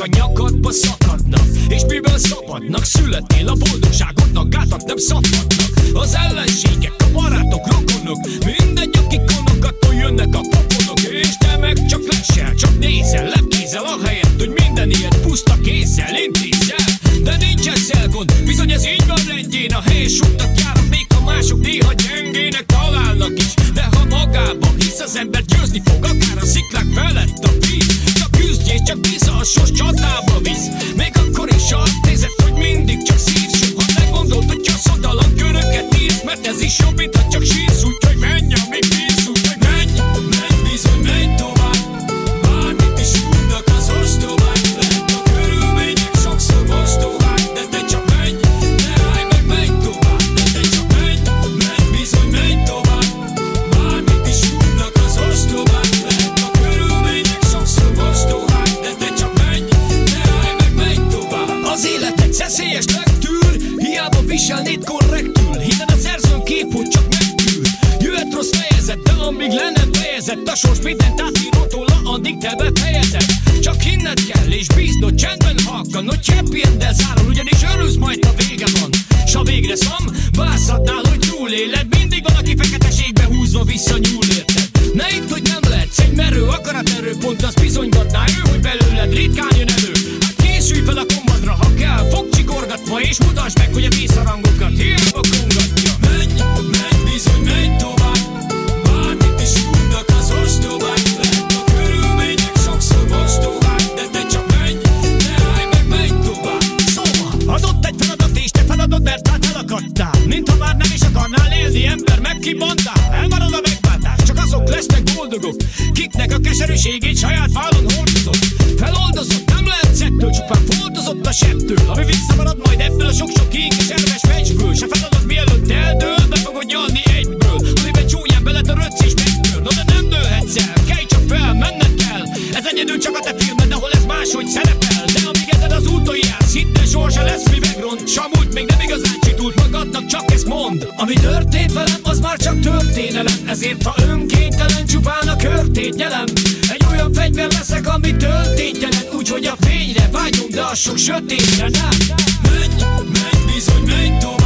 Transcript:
a nyakadba szakadnak, és miből szabadnak, születnél a boldogságodnak, gátat nem szabadnak. Az ellenségek, a barátok, rokonok, mindegy, akik konokattól jönnek a pofonok. És te meg csak lesel, csak nézel, lepkézel, ahelyett, hogy minden ilyet puszta kézzel intézzel. De nincs ezzel gond, bizony ez így van rendjén. A helyes útnak járnak, még ha mások néha gyengének találnak is. De ha magában hisz, az ember győzni fog, akár a sziklák felett a víz. Csak küzdjél, csak bízza, a sors csatába visz. Még akkor is azt nézed, hogy mindig csak szívsz. Soha ne gondolt, hogy csaszadalan köröket írsz, mert ez is jobb, mint ha csak sírsz. Úgyhogy menj, ami bíz, úgyhogy menj, menj, bizony menj tovább. Bármit is tudnak az ostobák, lehet a körülmények sokszor mostovák. De te csak menj, ne állj meg, menj tovább. De te csak menj, menj, bizony menj tovább. Bármit is tudnak az ostobák, lehet a körülmények sokszor mostovák. De te csak menj, ne állj meg, menj tovább. Az életet szeszélyesnek tűr, hiába viselnéd korrektül, hiszen a szerzőn kép, hogy csak megtűr. Jöhet rossz fejezet, de amíg le nem fejezett, a sors mindent átírod róla, addig te befejezed. Csak hinned kell és bíznod, csendben halkan, hogy happy end-del zárul, ugyanis örülsz, majd a vége van. S ha végre szam, vászadnál, hogy túléled, mindig van, aki feketeségbe húzva visszanyúl, érted? Ne itt, hogy nem lehetsz egy merő, akaraterő, pont az bizonygatná ő, hogy belőled ritkán jön elő. Hát készülj fel a kombatra, ha kell, fogcsikorgatva, és mutasd meg, hogy a vízharangokat hiába kongatja. Menj, menj, bizony menj tovább. Bármit is tudnak az ostobák, lehet a körülmények sokszor mostovák. De te csak menj, ne állj meg, menj tovább. Szóval, adott egy feladat és te feladod, mert hát elakadtál. Mintha már nem is akarnál élni, ember, megkibandál. Elmarad a megváltás, csak azok lesznek boldogok, kiknek a keserűségét saját vállon hordozott. Feloldozott, nem lehetsz ettől, csupán foltozott a sebtől, ami visszamarad majd ebből a sok-sok kék és erős meccsből. Se feladod, mielőtt eldől, be fogod nyalni egyből, amiben csúnyán beletörődsz és megtör. No de nem dőlhetsz el, kelj csak fel, menned kell. Ez egyedül csak a te filmed, ahol ez máshogy szerepel. De amíg ezen az úton jársz, hidd el, sorsa lesz, mi megront. S amúgy még nem igazán csitult magadnak, csak ezt mondd. Ami történt velem, az már csak történelem, ezért ha önkéntelen, csupán a körtét nyelem. Egy olyan fegyver leszek, ami töltétjelen, úgyhogy a fényre vágyom, de a sok sötétre nem. Menj, menj, bizony menj tovább.